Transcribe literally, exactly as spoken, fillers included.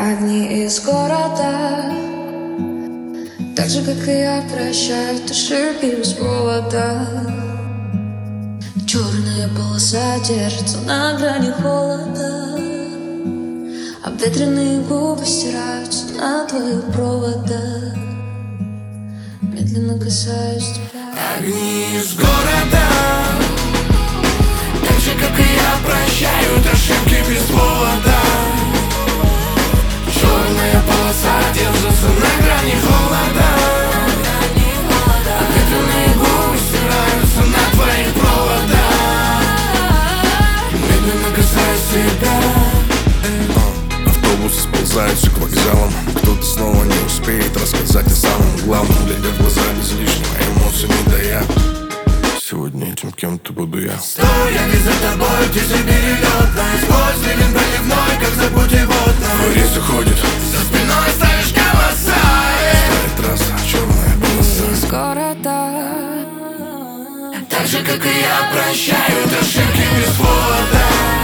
Одни из города, так же, как и я, прощают ошибки без повода. Черная полоса держится на грани холода, обветренные губы стираются на твоих проводах. Медленно касаюсь тебя. Огни из города, так же, как и я, прощают ошибки без повода. Черная полоса держится на грани холода, обветренные губы стираются на твоих проводах. Медленно касаюсь тебя. Автобусы сползаются к вокзалам. Кто-то снова не успеет рассказать о самом главном, глядя в глаза без лишнего эмоций не дая. Сегодня этим кем-то буду я. Стой, я не за тобой, птица перелетная. Сквозь ливень проливной, как за путеводной. Рейс уходит, за спиной ставишь голоса. старая трасса, черная полоса. Из города, так же, как и я, прощают ошибки без повода.